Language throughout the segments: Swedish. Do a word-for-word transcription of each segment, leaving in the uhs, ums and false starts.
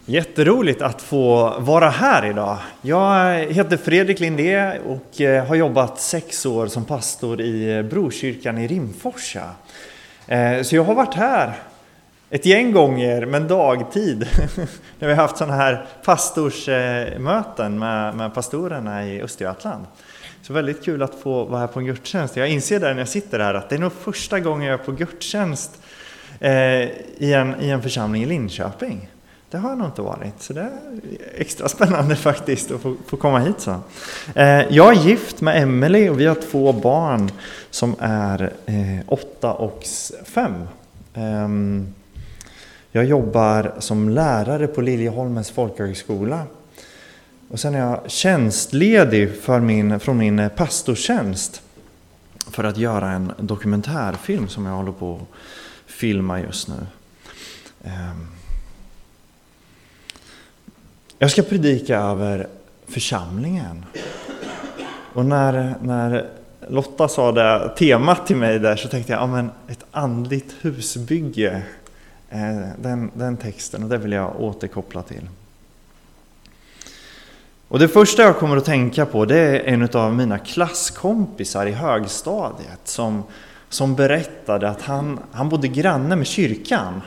Jätteroligt att få vara här idag. Jag heter Fredrik Lindé och har jobbat sex år som pastor i Brokyrkan i Rimforsa. Så jag har varit här ett gäng gånger, men dagtid, när vi har haft sådana här pastorsmöten med, med pastorerna i Östergötland. Så väldigt kul att få vara här på en gudstjänst. Jag inser där när jag sitter här att det är nog första gången jag är på gudstjänst eh, i, en, i en församling i Linköping. Det har jag nog inte varit, så det är extra spännande faktiskt att få, få komma hit. Så. Eh, jag är gift med Emelie och vi har två barn som är eh, åtta och fem. Eh, jag jobbar som lärare på Liljeholmens folkhögskola. Och sen är jag tjänstledig för min, från min pastortjänst för att göra en dokumentärfilm som jag håller på att filma just nu. Eh, Jag ska predika över församlingen. Och när, när Lotta sa det temat till mig där så tänkte jag, ja men ett andligt husbygge, eh, den, den texten, och det vill jag återkoppla till. Och det första jag kommer att tänka på, det är en av mina klasskompisar i högstadiet som, som berättade att han, han bodde granne med kyrkan.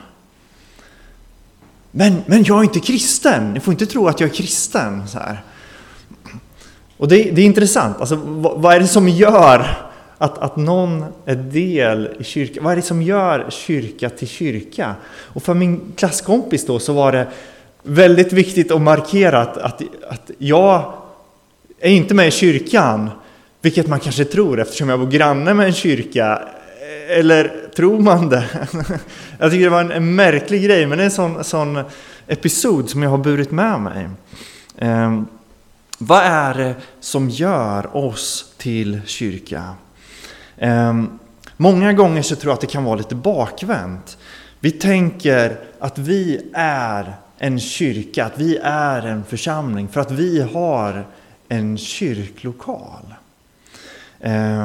Men, men jag är inte kristen. Ni får inte tro att jag är kristen. Så här. Och det, det är intressant. Alltså, vad, vad är det som gör att, att någon är del i kyrkan? Vad är det som gör kyrka till kyrka? Och för min klasskompis då så var det väldigt viktigt att markera att, att, att jag är inte med i kyrkan. Vilket man kanske tror eftersom jag bor granne med en kyrka. Eller tror man det? Jag tycker det var en, en märklig grej, men det är en sån, sån episod som jag har burit med mig. Eh, vad är det som gör oss till kyrka? Eh, många gånger så tror jag att det kan vara lite bakvänt. Vi tänker att vi är en kyrka, att vi är en församling för att vi har en kyrklokal. Eh,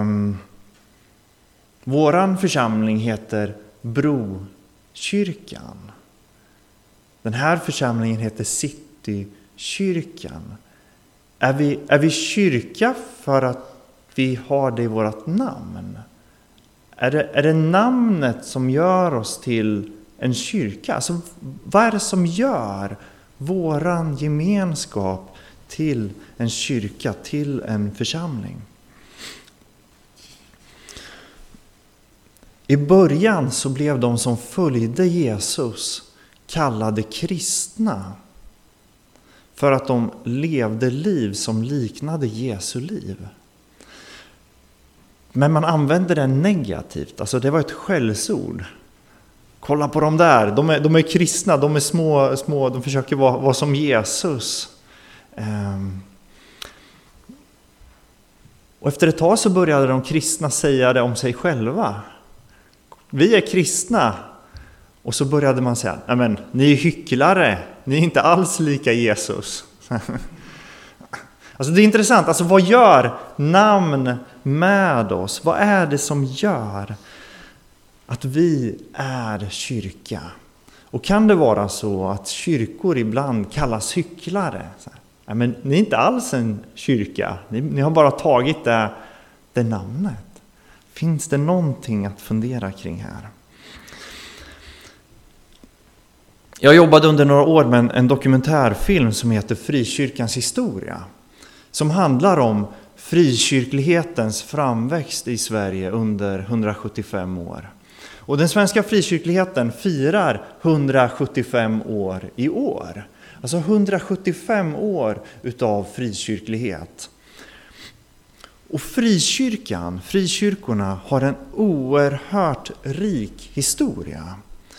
Våran församling heter Brokyrkan. Den här församlingen heter Citykyrkan. Är vi, är vi kyrka för att vi har det i vårt namn? Är det, är det namnet som gör oss till en kyrka? Alltså, vad är det som gör våran gemenskap till en kyrka, till en församling? I början så blev de som följde Jesus kallade kristna för att de levde liv som liknade Jesu liv. Men man använde det negativt, alltså det var ett skällsord. Kolla på dem där, de är, de är kristna, de är små, små, de försöker vara, vara som Jesus. Um. Och efter ett tag så började de kristna säga det om sig själva. Vi är kristna. Och så började man säga, nej men ni är hycklare, ni är inte alls lika Jesus. Alltså det är intressant, alltså vad gör namn med oss? Vad är det som gör att vi är kyrka? Och kan det vara så att kyrkor ibland kallas hycklare? Nej men ni är inte alls en kyrka, ni, ni har bara tagit det, det namnet. Finns det någonting att fundera kring här? Jag jobbade under några år med en, en dokumentärfilm som heter Frikyrkans historia. Som handlar om frikyrklighetens framväxt i Sverige under hundrasjuttiofem år. Och den svenska frikyrkligheten firar hundrasjuttiofem år i år. Alltså hundrasjuttiofem år utav frikyrklighet. Och frikyrkan, frikyrkorna har en oerhört rik historia.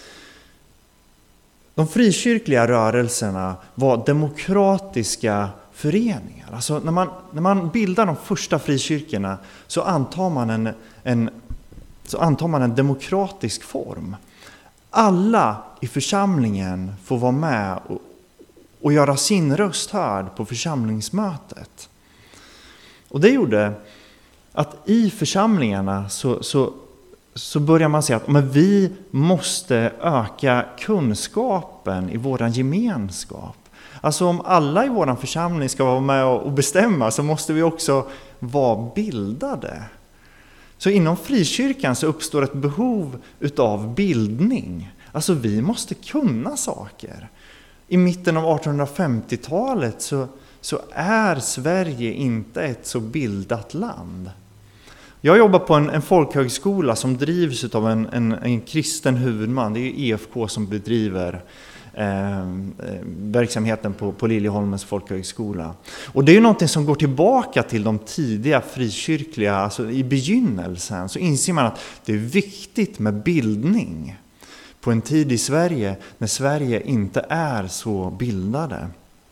De frikyrkliga rörelserna var demokratiska föreningar. Alltså när man, när man bildar de första frikyrkorna så antar man en, en, så antar man en demokratisk form. Alla i församlingen får vara med och, och göra sin röst hörd på församlingsmötet. Och det gjorde att i församlingarna så, så, så börjar man säga att men vi måste öka kunskapen i våran gemenskap. Alltså om alla i våran församling ska vara med och bestämma så måste vi också vara bildade. Så inom frikyrkan så uppstår ett behov utav bildning. Alltså vi måste kunna saker. I mitten av artonhundrafemtiotalet så, så är Sverige inte ett så bildat land. Jag jobbar på en, en folkhögskola som drivs av en, en, en kristen huvudman. Det är E F K som bedriver eh, verksamheten på, på Liljeholmens folkhögskola. Och det är ju någonting som går tillbaka till de tidiga frikyrkliga, alltså i begynnelsen. Så inser man att det är viktigt med bildning på en tid i Sverige när Sverige inte är så bildade.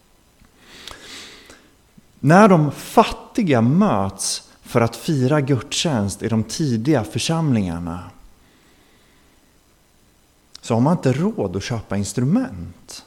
När de fattiga möts för att fira gudstjänst i de tidiga församlingarna så har man inte råd att köpa instrument.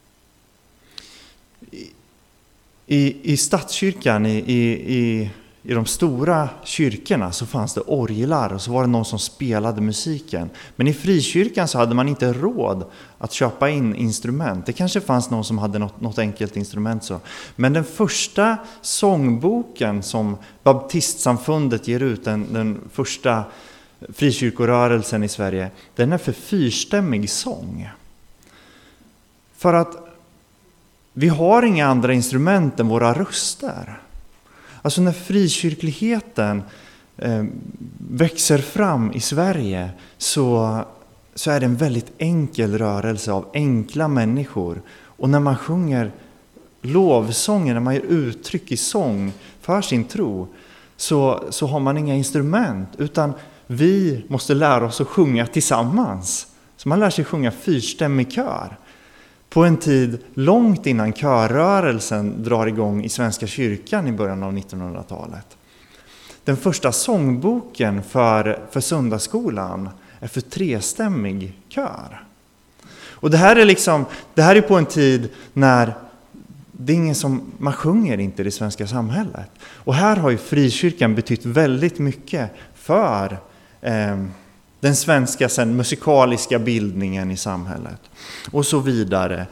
I, i, i stadskyrkan, i, i, i de stora kyrkorna så fanns det orglar och så var det någon som spelade musiken. Men i frikyrkan så hade man inte råd att köpa in instrument. Det kanske fanns någon som hade något, något enkelt instrument så. Men den första sångboken som baptistsamfundet ger ut, den, den första frikyrkorörelsen i Sverige, den är för fyrstämmig sång. För att vi har inga andra instrument än våra röster. Alltså när frikyrkligheten eh, växer fram i Sverige så, så är det en väldigt enkel rörelse av enkla människor. Och när man sjunger lovsånger, när man ger uttryck i sång för sin tro så, så har man inga instrument utan vi måste lära oss att sjunga tillsammans. Så man lär sig sjunga fyrstämmig kör. På en tid långt innan körrörelsen drar igång i Svenska kyrkan i början av nittonhundratalet. Den första sångboken för, för söndagsskolan är för trestämmig kör. Och det här är liksom, det här är på en tid när det är ingen som, man sjunger inte i det svenska samhället. Och här har ju frikyrkan betytt väldigt mycket för eh, den svenska sen, musikaliska bildningen i samhället. Och så vidare.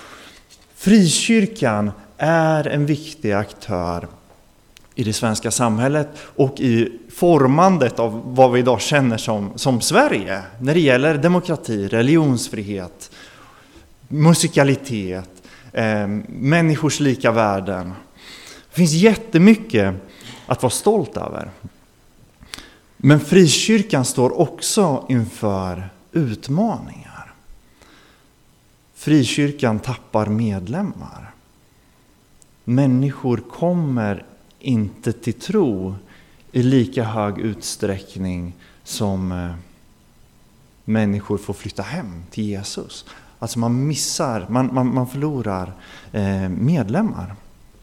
Frikyrkan är en viktig aktör i det svenska samhället och i formandet av vad vi idag känner som, som Sverige. När det gäller demokrati, religionsfrihet, musikalitet, eh, människors lika värden. Det finns jättemycket att vara stolt över. Men frikyrkan står också inför utmaningar. Frikyrkan tappar medlemmar. Människor kommer inte till tro i lika hög utsträckning som eh, människor får flytta hem till Jesus. Alltså man missar, man, man, man förlorar eh, medlemmar.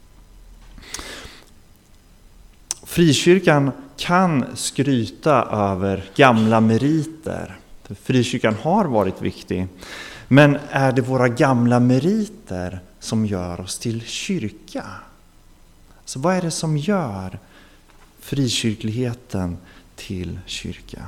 Frikyrkan kan skryta över gamla meriter. Frikyrkan har varit viktig. Men är det våra gamla meriter som gör oss till kyrka? Så vad är det som gör frikyrkligheten till kyrka?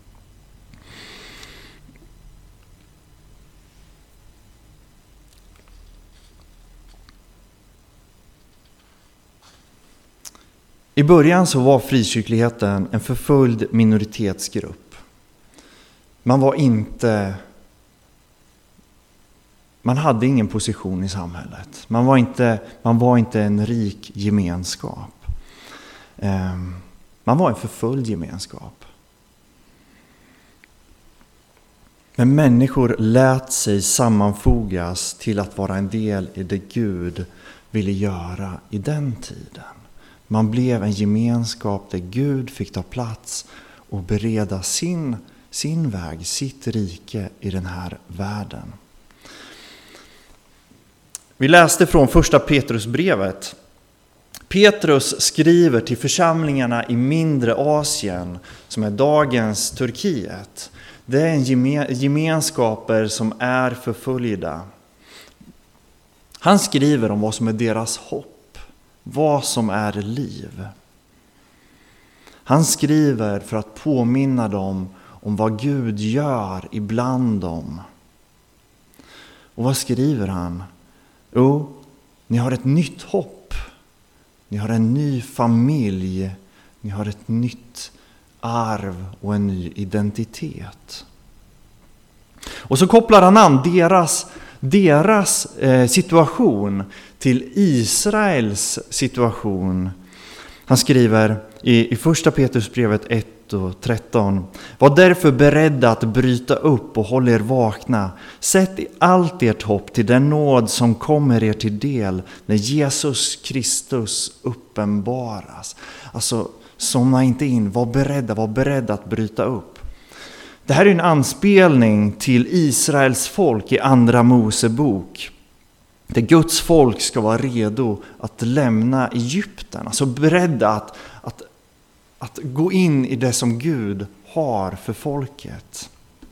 I början så var frikyrkligheten en förföljd minoritetsgrupp. Man var inte, man hade ingen position i samhället. Man var inte, man var inte en rik gemenskap. Man var en förföljd gemenskap. Men människor lät sig sammanfogas till att vara en del i det Gud ville göra i den tiden. Man blev en gemenskap där Gud fick ta plats och bereda sin, sin väg, sitt rike i den här världen. Vi läste från första Petrusbrevet. Petrus skriver till församlingarna i mindre Asien, som är dagens Turkiet. Det är en gemenskaper som är förföljda. Han skriver om vad som är deras hopp. Vad som är liv. Han skriver för att påminna dem om vad Gud gör ibland dem. Och vad skriver han? Jo, ni har ett nytt hopp. Ni har en ny familj. Ni har ett nytt arv och en ny identitet. Och så kopplar han an deras, deras eh, situation till Israels situation. Han skriver i, i första Petrusbrevet ett och tretton. Var därför beredda att bryta upp och hålla er vakna. Sätt i allt ert hopp till den nåd som kommer er till del när Jesus Kristus uppenbaras. Alltså, somna inte in, var beredda, var beredda att bryta upp. Det här är en anspelning till Israels folk i andra Mosebok. Där Guds folk ska vara redo att lämna Egypten. Alltså beredda att, att, att gå in i det som Gud har för folket.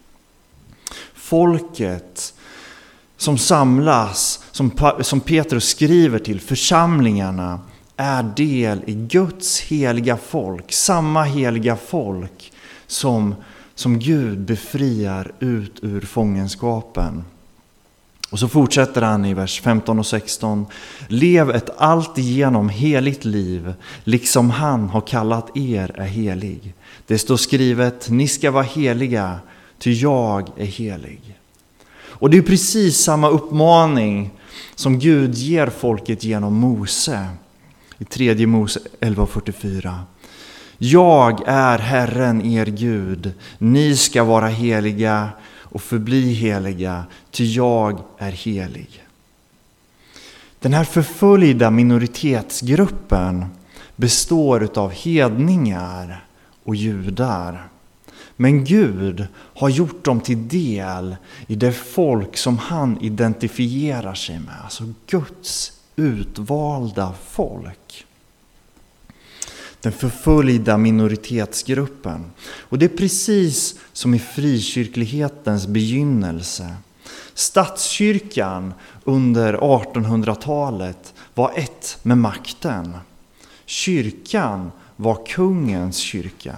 Folket som samlas, som, som Petrus skriver till, församlingarna, är del i Guds heliga folk. Samma heliga folk som, som Gud befriar ut ur fångenskapen. Och så fortsätter han i vers femton och sexton. Lev ett alltigenom heligt liv, liksom han har kallat er är helig. Det står skrivet, ni ska vara heliga, ty jag är helig. Och det är precis samma uppmaning som Gud ger folket genom Mose. I tredje Mose elva fyrtiofyra. Jag är Herren er Gud, ni ska vara heliga och förbli heliga, ty jag är helig. Den här förföljda minoritetsgruppen består av hedningar och judar. Men Gud har gjort dem till del i det folk som han identifierar sig med. Alltså Guds utvalda folk. Den förföljda minoritetsgruppen. Och det är precis som i frikyrklighetens begynnelse. Statskyrkan under artonhundratalet var ett med makten. Kyrkan var kungens kyrka.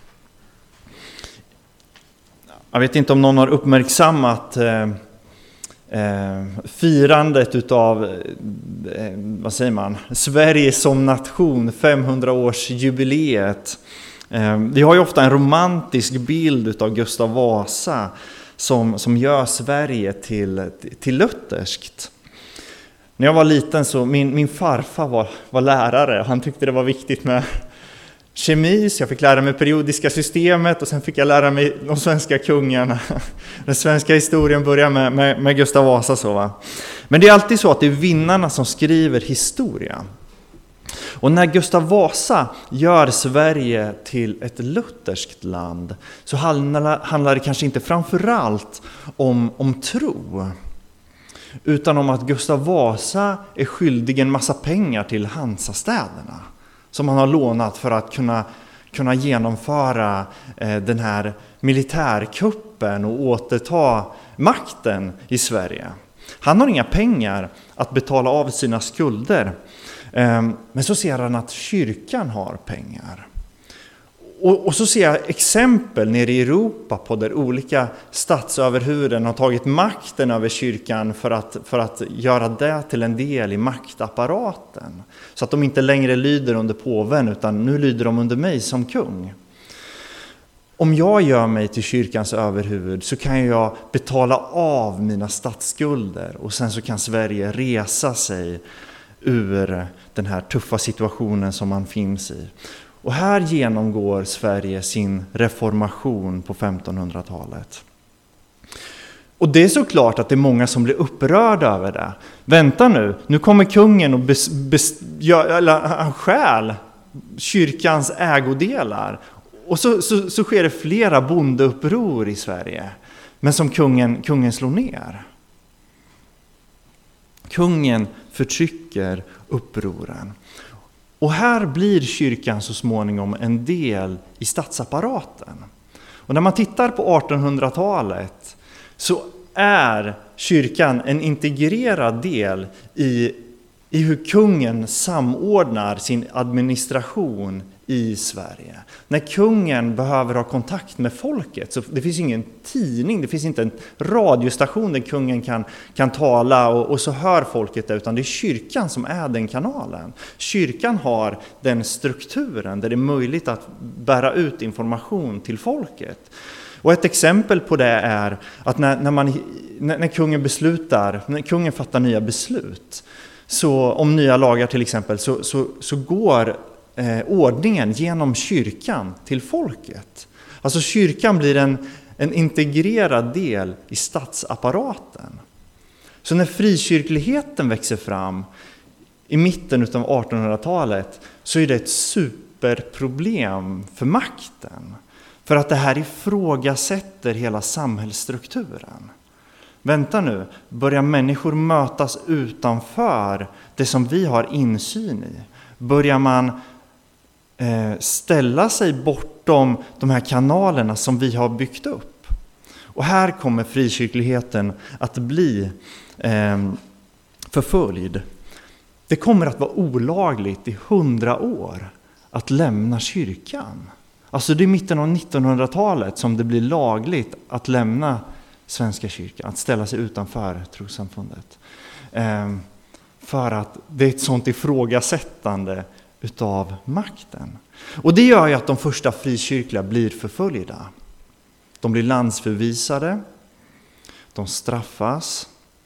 Jag vet inte om någon har uppmärksammat eh, eh, firandet utav eh, vad säger man? Sverige som nation, femhundraårsjubileet. Eh, vi har ju ofta en romantisk bild utav Gustav Vasa som, som gör Sverige till, till lutherskt. När jag var liten så min, min farfar var, var lärare och han tyckte det var viktigt med kemi, så jag fick lära mig periodiska systemet och sen fick jag lära mig de svenska kungarna. Den svenska historien börjar med, med, med Gustav Vasa. Så, va? Men det är alltid så att det är vinnarna som skriver historia. Och när Gustav Vasa gör Sverige till ett lutherskt land så handlar, handlar det kanske inte framförallt om, om tro. Utan om att Gustav Vasa är skyldig en massa pengar till Hansastäderna. Som han har lånat för att kunna, kunna genomföra eh, den här militärkuppen och återta makten i Sverige. Han har inga pengar att betala av sina skulder. Eh, men så ser han att kyrkan har pengar. Och, och så ser jag exempel nere i Europa på där olika statsöverhuvuden har tagit makten över kyrkan för att, för att göra det till en del i maktapparaten. Så att de inte längre lyder under påven utan nu lyder de under mig som kung. Om jag gör mig till kyrkans överhuvud så kan jag betala av mina statsskulder och sen så kan Sverige resa sig ur den här tuffa situationen som man finns i. Och här genomgår Sverige sin reformation på femtonhundratalet. Och det är såklart att det är många som blir upprörda över det. Vänta nu, nu kommer kungen och bes, bes, ja, eller, han stjäl kyrkans ägodelar. Och så, så, så sker det flera bondeuppror i Sverige. Men som kungen, kungen slår ner. Kungen förtrycker upproren. Och här blir kyrkan så småningom en del i statsapparaten. Och när man tittar på artonhundratalet så är kyrkan en integrerad del i, i hur kungen samordnar sin administration i Sverige. När kungen behöver ha kontakt med folket, så det finns ingen tidning, det finns inte en radiostation där kungen kan, kan tala och, och så hör folket det, utan det är kyrkan som är den kanalen. Kyrkan har den strukturen där det är möjligt att bära ut information till folket. Och ett exempel på det är att när, när, man, när, när kungen beslutar, när kungen fattar nya beslut, så om nya lagar till exempel, så, så, så går eh, ordningen genom kyrkan till folket. Alltså kyrkan blir en, en integrerad del i statsapparaten. Så när frikyrkligheten växer fram i mitten av artonhundratalet, så är det ett superproblem för makten. För att det här ifrågasätter hela samhällsstrukturen. Vänta nu, börjar människor mötas utanför det som vi har insyn i? Börjar man eh, ställa sig bortom de här kanalerna som vi har byggt upp? Och här kommer frikyrkligheten att bli eh, förföljd. Det kommer att vara olagligt i hundra år att lämna kyrkan. Alltså det är mitten av nittonhundratalet som det blir lagligt att lämna Svenska kyrkan, att ställa sig utanför trossamfundet. Eh, för att det är ett sånt ifrågasättande utav makten. Och det gör ju att de första frikyrkliga blir förföljda. De blir landsförvisade, de straffas.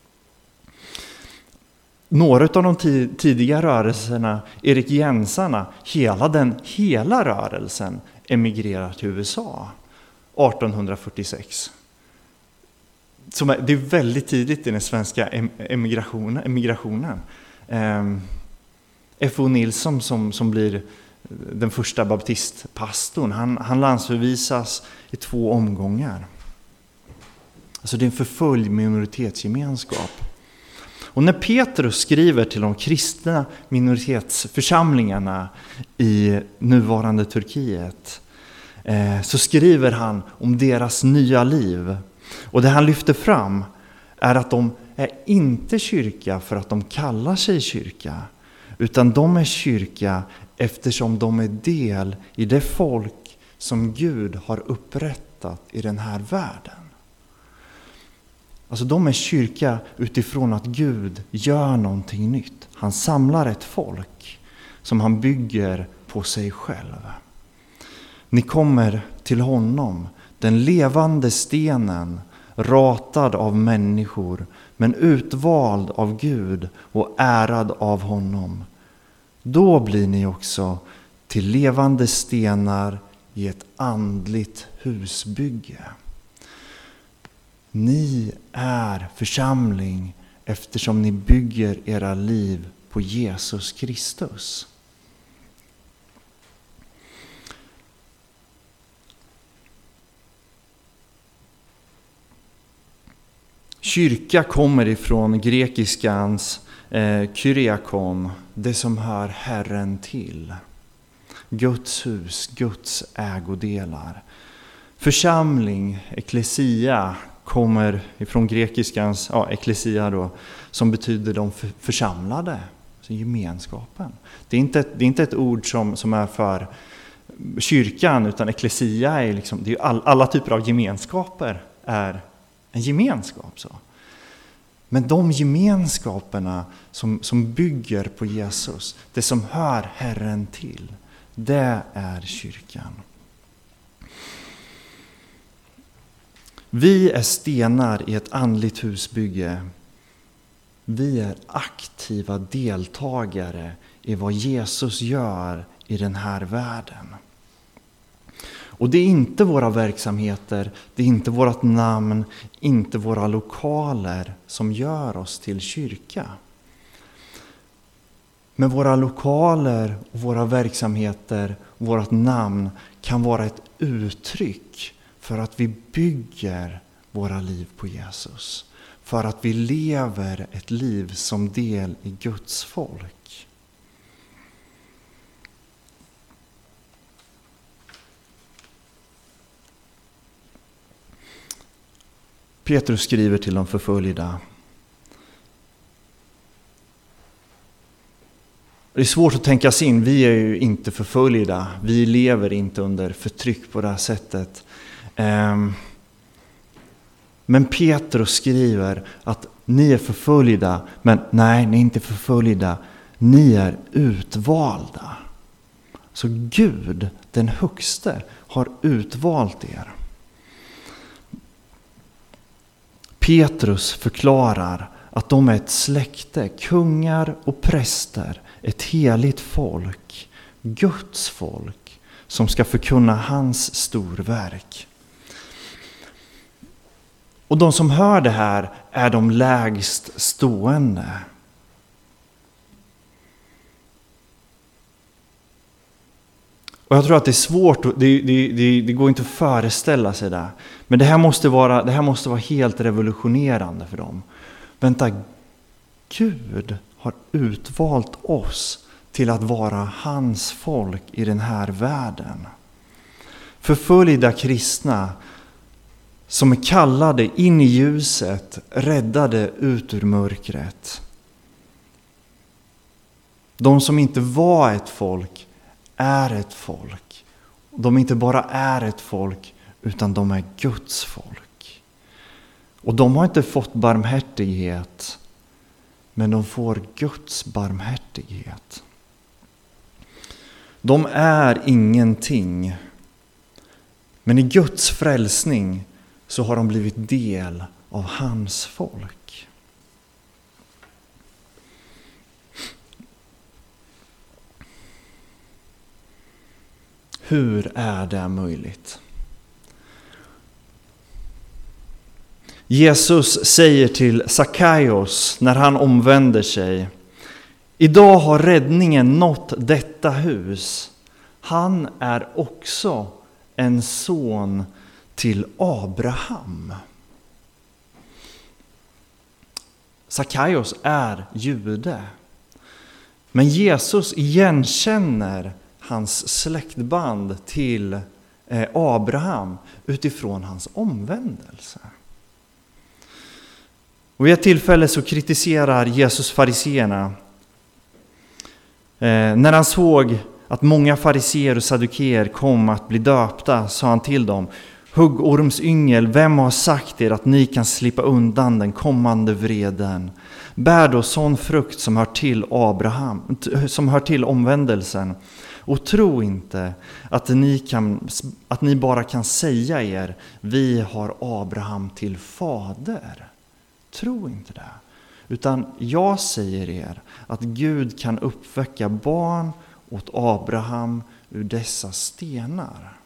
Några av de t- tidiga rörelserna, Erik Jensarna, hela den hela rörelsen emigrerar till U S A artonhundrafyrtiosex. Som är, det är väldigt tidigt i den svenska emigrationen. emigrationen. Eh, F O Nilsson som, som blir den första baptistpastorn, han, han landsförvisas i två omgångar. Alltså det är en förföljd minoritetsgemenskap. Och när Petrus skriver till de kristna minoritetsförsamlingarna i nuvarande Turkiet, eh, så skriver han om deras nya liv. Och det han lyfter fram är att de är inte kyrka för att de kallar sig kyrka, utan de är kyrka eftersom de är del i det folk som Gud har upprättat i den här världen. Alltså de är kyrka utifrån att Gud gör någonting nytt. Han samlar ett folk som han bygger på sig själv. Ni kommer till honom, den levande stenen, ratad av människor, men utvald av Gud och ärad av honom. Då blir ni också till levande stenar i ett andligt husbygge. Ni är församling eftersom ni bygger era liv på Jesus Kristus. Kyrka kommer ifrån grekiskans eh, kyriakon, det som hör Herren till. Guds hus, Guds ägodelar. Församling, eklesia, kommer ifrån grekiskans ja, eklesia då, som betyder de församlade, alltså gemenskapen. Det är inte ett, det är inte ett ord som, som är för kyrkan, utan eklesia är liksom, det är all, alla typer av gemenskaper är en gemenskap. Så. Men de gemenskaperna som, som bygger på Jesus, det som hör Herren till, det är kyrkan. Vi är stenar i ett andligt husbygge. Vi är aktiva deltagare i vad Jesus gör i den här världen. Och det är inte våra verksamheter, det är inte vårt namn, inte våra lokaler som gör oss till kyrka. Men våra lokaler, och våra verksamheter, och vårt namn kan vara ett uttryck för att vi bygger våra liv på Jesus. För att vi lever ett liv som del i Guds folk. Petrus skriver till de förföljda: Det är svårt att tänka sig in, vi är ju inte förföljda, vi lever inte under förtryck på det här sättet. Men Petrus skriver att ni är förföljda, men nej, ni är inte förföljda, ni är utvalda. Så Gud, den högste, har utvalt er. Petrus förklarar att de är ett släkte, kungar och präster, ett heligt folk, Guds folk, som ska förkunna hans storverk. Och de som hör det här är de lägst stående. Och jag tror att det är svårt, det, det, det, det går inte att föreställa sig det. Men det här måste vara, det här måste vara helt revolutionerande för dem. Vänta, Gud har utvalt oss till att vara hans folk i den här världen. Förföljda kristna som är kallade in i ljuset, räddade ut ur mörkret. De som inte var ett folk är ett folk. De inte bara är ett folk, utan de är Guds folk. Och de har inte fått barmhärtighet, men de får Guds barmhärtighet. De är ingenting, men i Guds frälsning så har de blivit del av hans folk. Hur är det möjligt? Jesus säger till Sackaios när han omvänder sig: idag har räddningen nått detta hus. Han är också en son till Abraham. Sackaios är jude. Men Jesus igenkänner hans släktband till Abraham utifrån hans omvändelse. Och vid ett tillfälle så kritiserar Jesus fariseerna. När han såg att många fariseer och saddukeer kom att bli döpta, sa han till dem: huggormsyngel, vem har sagt er att ni kan slippa undan den kommande vreden? Bär då sån frukt som hör till Abraham, som hör till omvändelsen. Och tro inte att ni, kan, att ni bara kan säga er: vi har Abraham till fader. Tro inte det. Utan jag säger er att Gud kan uppväcka barn åt Abraham ur dessa stenar.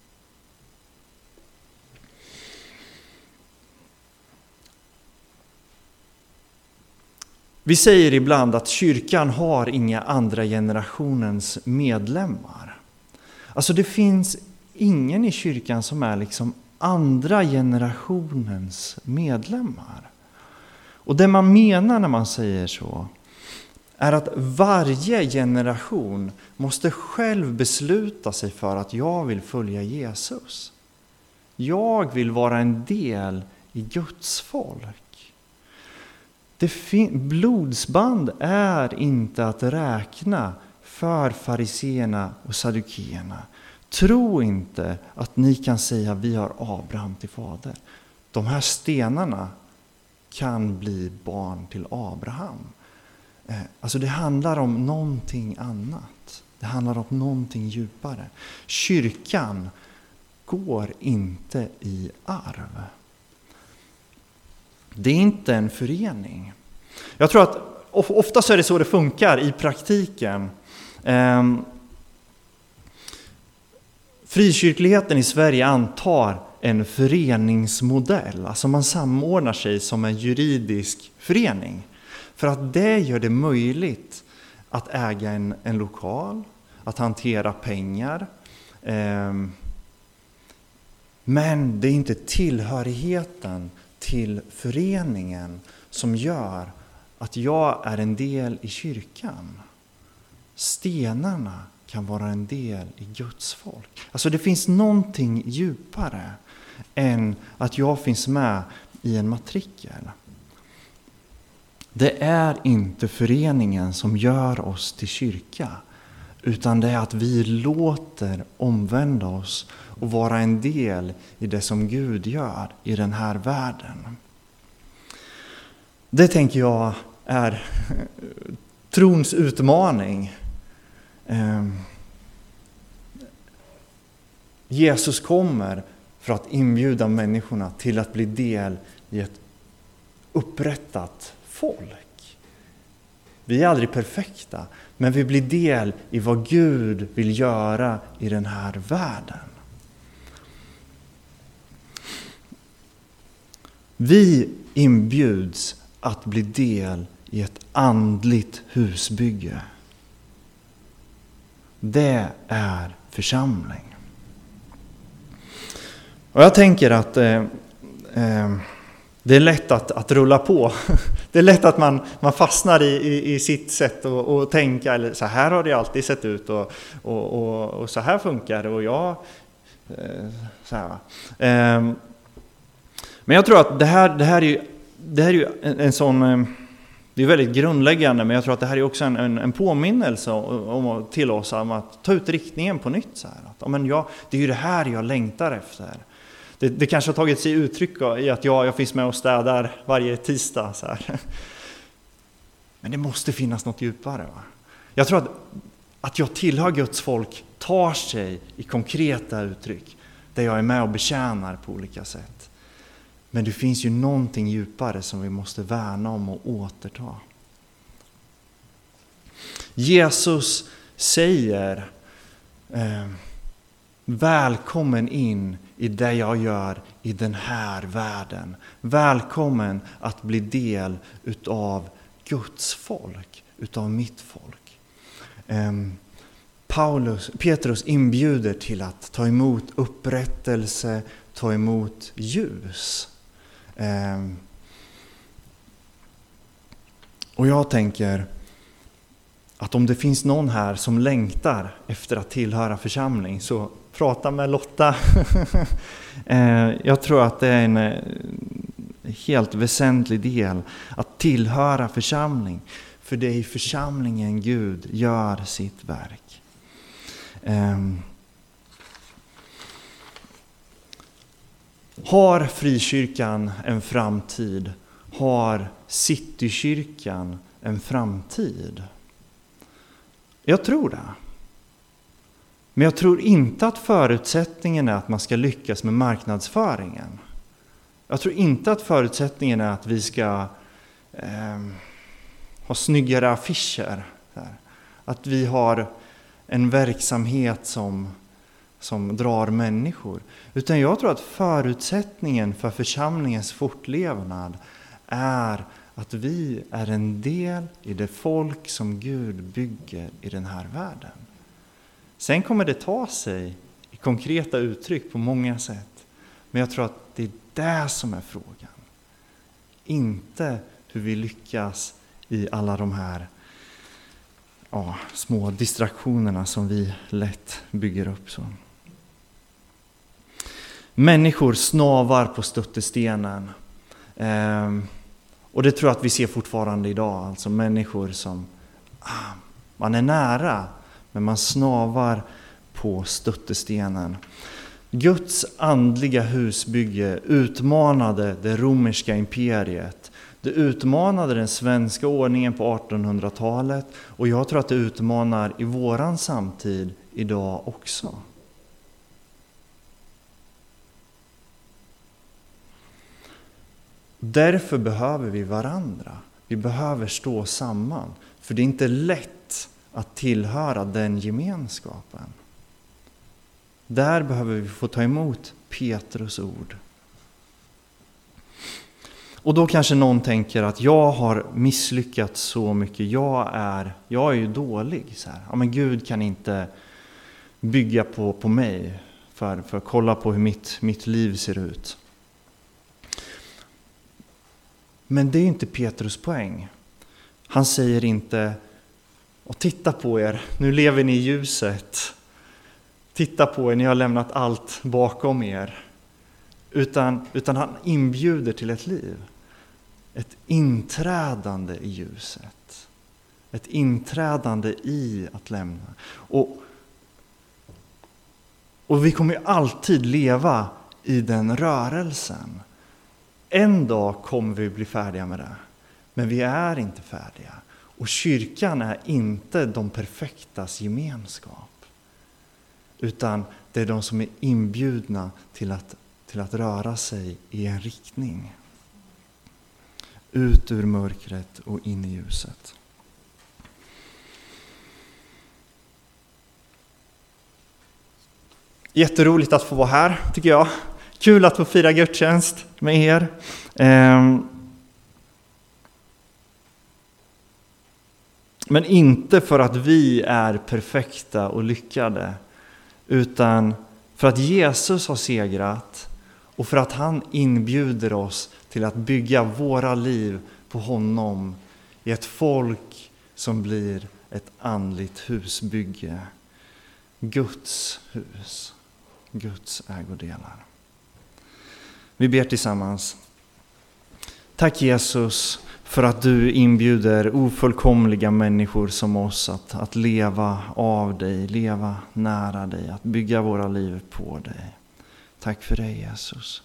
Vi säger ibland att kyrkan har inga andra generationens medlemmar. Alltså det finns ingen i kyrkan som är liksom andra generationens medlemmar. Och det man menar när man säger så är att varje generation måste själv besluta sig för att jag vill följa Jesus. Jag vill vara en del i Guds folk. Det fin- blodsband är inte att räkna för fariseerna och saddukeerna. Tro inte att ni kan säga: vi har Abraham till fader. De här stenarna kan bli barn till Abraham. Alltså det handlar om någonting annat. Det handlar om någonting djupare. Kyrkan går inte i arv. Det är inte en förening. Jag tror att ofta så är det så det funkar i praktiken. Ehm, frikyrkligheten i Sverige antar en föreningsmodell. Alltså man samordnar sig som en juridisk förening. För att det gör det möjligt att äga en, en lokal, att hantera pengar. Ehm, men det är inte tillhörigheten till föreningen som gör att jag är en del i kyrkan. Stenarna kan vara en del i Guds folk. Alltså det finns någonting djupare än att jag finns med i en matrikel. Det är inte föreningen som gör oss till kyrka, utan det är att vi låter omvända oss och vara en del i det som Gud gör i den här världen. Det tänker jag är trons utmaning. Jesus kommer för att inbjuda människorna till att bli del i ett upprättat folk. Vi är aldrig perfekta, men vi blir del i vad Gud vill göra i den här världen. Vi inbjuds att bli del i ett andligt husbygge. Det är församling. Och jag tänker att eh, eh, det är lätt att, att rulla på. Det är lätt att man, man fastnar i, i, i sitt sätt att och tänka. Eller så här har det alltid sett ut och, och, och, och så här funkar det. Och jag, eh, så här. Eh, men jag tror att det här, det här är ju, det här är ju en, en sån... Eh, det är väldigt grundläggande, men jag tror att det här är också en, en, en påminnelse om, till oss om att ta ut riktningen på nytt. Så här. Att, ja, men jag, det är ju det här jag längtar efter. Det, det kanske har tagit sig uttryck i att jag, jag finns med och städar varje tisdag. Så här. Men det måste finnas något djupare. Va? Jag tror att, att jag tillhör Guds folk tar sig i konkreta uttryck. Där jag är med och betjänar på olika sätt. Men det finns ju någonting djupare som vi måste värna om och återta. Jesus säger eh, välkommen in i det jag gör i den här världen. Välkommen att bli del utav Guds folk, utav mitt folk. Eh, Paulus, Petrus inbjuder till att ta emot upprättelse, ta emot ljus. Eh, och jag tänker att om det finns någon här som längtar efter att tillhöra församling, så prata med Lotta. eh, jag tror att det är en eh, helt väsentlig del att tillhöra församling. För det är i församlingen Gud gör sitt verk. Eh, Har frikyrkan en framtid? Har Citykyrkan en framtid? Jag tror det. Men jag tror inte att förutsättningen är att man ska lyckas med marknadsföringen. Jag tror inte att förutsättningen är att vi ska eh, ha snyggare affischer. Att vi har en verksamhet som... som drar människor. Utan jag tror att förutsättningen för församlingens fortlevnad är att vi är en del i det folk som Gud bygger i den här världen. Sen kommer det ta sig i konkreta uttryck på många sätt. Men jag tror att det är det som är frågan. Inte hur vi lyckas i alla de här ja, små distraktionerna som vi lätt bygger upp så. Människor snavar på stöttestenen. Eh, och det tror jag att vi ser fortfarande idag. Alltså människor som, ah, man är nära, men man snavar på stöttestenen. Guds andliga husbygge utmanade det romerska imperiet. Det utmanade den svenska ordningen på artonhundratalet. Och jag tror att det utmanar i våran samtid idag också. Därför behöver vi varandra. Vi behöver stå samman. För det är inte lätt att tillhöra den gemenskapen. Där behöver vi få ta emot Petrus ord. Och då kanske någon tänker att jag har misslyckats så mycket. Jag är, jag är ju dålig. Så här. Ja, men Gud kan inte bygga på, på mig för, för att kolla på hur mitt, mitt liv ser ut. Men det är inte Petrus poäng. Han säger inte, och titta på er, nu lever ni i ljuset. Titta på er, ni har lämnat allt bakom er. Utan, utan han inbjuder till ett liv. ett inträdande i ljuset. Ett inträdande i att lämna. Och, och vi kommer ju alltid leva i den rörelsen. En dag kommer vi bli färdiga med det. Men vi är inte färdiga. Och kyrkan är inte de perfektas gemenskap. Utan det är de som är inbjudna till att, till att röra sig i en riktning. Ut ur mörkret och in i ljuset. Jätteroligt att få vara här, tycker jag. Kul att få fira gudstjänst med er. Men inte för att vi är perfekta och lyckade, utan för att Jesus har segrat och för att han inbjuder oss till att bygga våra liv på honom i ett folk som blir ett andligt husbygge. Guds hus, Guds ägodelar. Vi ber tillsammans. Tack Jesus för att du inbjuder ofullkomliga människor som oss att, att leva av dig, leva nära dig, att bygga våra liv på dig. Tack för dig Jesus.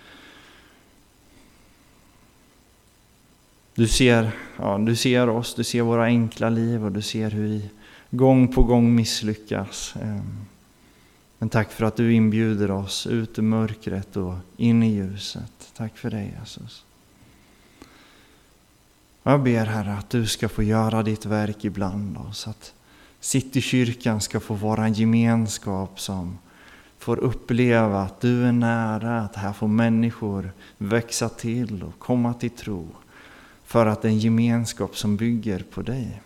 Du ser, ja, du ser oss, du ser våra enkla liv och du ser hur vi gång på gång misslyckas. Men tack för att du inbjuder oss ut ur mörkret och in i ljuset. Tack för dig Jesus. Jag ber Herre att du ska få göra ditt verk ibland oss. Att Citykyrkan ska få vara en gemenskap som får uppleva att du är nära. Att här får människor växa till och komma till tro. För att det är en gemenskap som bygger på dig.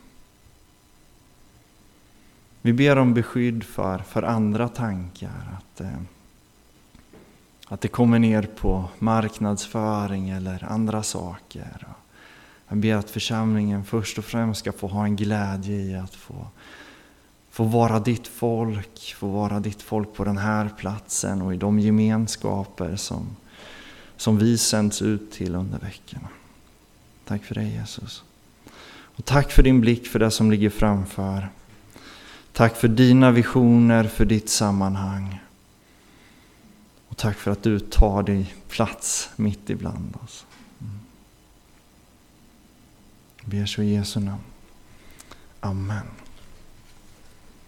Vi ber om beskydd för, för andra tankar. Att, eh, att det kommer ner på marknadsföring eller andra saker. Jag ber att församlingen först och främst ska få ha en glädje i att få, få vara ditt folk. Få vara ditt folk på den här platsen och i de gemenskaper som, som vi sänds ut till under veckorna. Tack för dig Jesus. Och tack för din blick för det som ligger framför. Tack för dina visioner, för ditt sammanhang. Och tack för att du tar dig plats mitt ibland oss. Mm. Ber så i Jesu namn. Amen.